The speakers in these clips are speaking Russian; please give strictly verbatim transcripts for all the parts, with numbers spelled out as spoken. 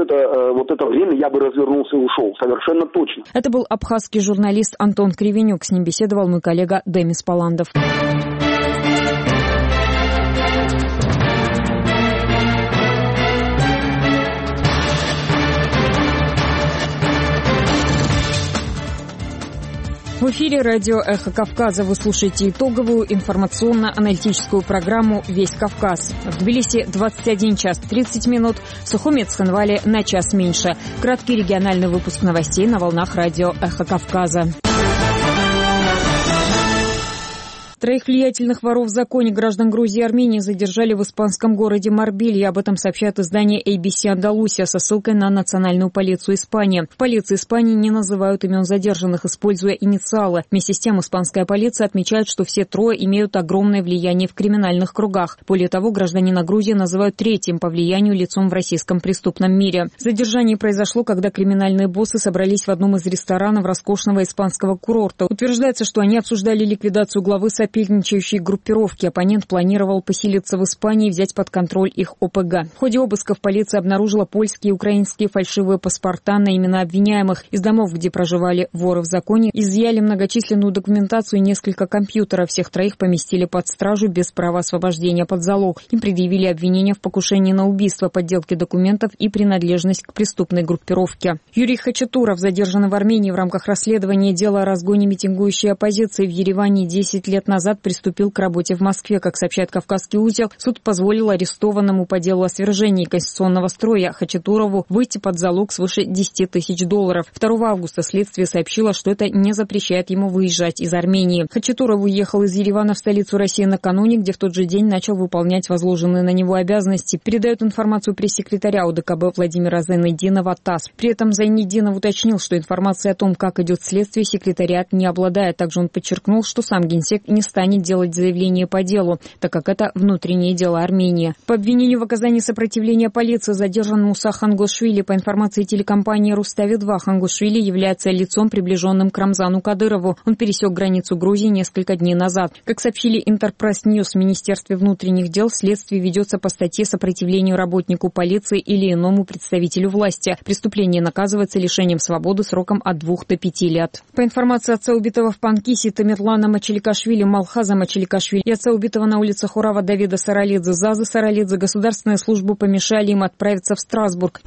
это, вот это время я бы развернулся и ушел. Совершенно точно. Это был абхазский журналист Антон Кривенюк. С ним беседовал мой коллега Демис Паландов. В эфире радио «Эхо Кавказа». Вы слушаете итоговую информационно-аналитическую программу «Весь Кавказ». В Тбилиси двадцать один час тридцать минут, в Сухуми и Цхинвале на час меньше. Краткий региональный выпуск новостей на волнах радио «Эхо Кавказа». Троих влиятельных воров в законе граждан Грузии и Армении задержали в испанском городе Марбелье. Об этом сообщает издание эй би си Андалусия со ссылкой на национальную полицию Испании. В полиции Испании не называют имен задержанных, используя инициалы. Вместе с тем, испанская полиция отмечает, что все трое имеют огромное влияние в криминальных кругах. Более того, гражданина Грузии называют третьим по влиянию лицом в российском преступном мире. Задержание произошло, когда криминальные боссы собрались в одном из ресторанов роскошного испанского курорта. Утверждается, что они обсуждали ликвидацию главы соперничающей группировки. Оппонент планировал поселиться в Испании и взять под контроль их о пэ гэ. В ходе обысков полиция обнаружила польские и украинские фальшивые паспорта на имена обвиняемых. Из домов, где проживали воры в законе, изъяли многочисленную документацию и несколько компьютеров. Всех троих поместили под стражу без права освобождения под залог. Им предъявили обвинения в покушении на убийство, подделке документов и принадлежность к преступной группировке. Юрий Хачатуров, задержанный в Армении в рамках расследования дела о разгоне митингующей оппозиции в Ереване десять лет назад, приступил к работе в Москве. Как сообщает «Кавказский узел», суд позволил арестованному по делу о свержении конституционного строя Хачатурову выйти под залог свыше десяти тысяч долларов. второго августа следствие сообщило, что это не запрещает ему выезжать из Армении. Хачатуров уехал из Еревана в столицу России накануне, где в тот же день начал выполнять возложенные на него обязанности. Передает информацию пресс-секретаря о дэ ка бэ Владимира Зайнетдинова ТАСС. При этом Зайнетдинов уточнил, что информация о том, как идет следствие, секретариат не обладает. Также он подчеркнул, что сам генсек не станет делать заявление по делу, так как это внутреннее дело Армении. По обвинению в оказании сопротивления полиции задержан Муса Хангошвили. По информации телекомпании Рустави-два, Хангошвили является лицом, приближенным к Рамзану Кадырову. Он пересек границу Грузии несколько дней назад. Как сообщили Интерпресс Ньюс в Министерстве внутренних дел, следствие ведется по статье «Сопротивлению работнику полиции или иному представителю власти». Преступление наказывается лишением свободы сроком от двух до пяти лет. По информации отца убитого в Панкисе Тамерлана Мачеликашвили, Малхаза Мачеликашвили, и отца убитого на улице Хурава Давида Саралидзе, Зазы Саралидзе, государственные службы помешали им отправиться в Страсбург.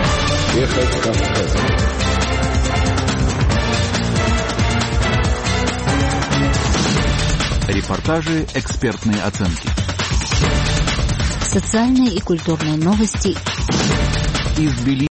Репортажи, экспертные оценки. Социальные и культурные новости. Из Тбилиси.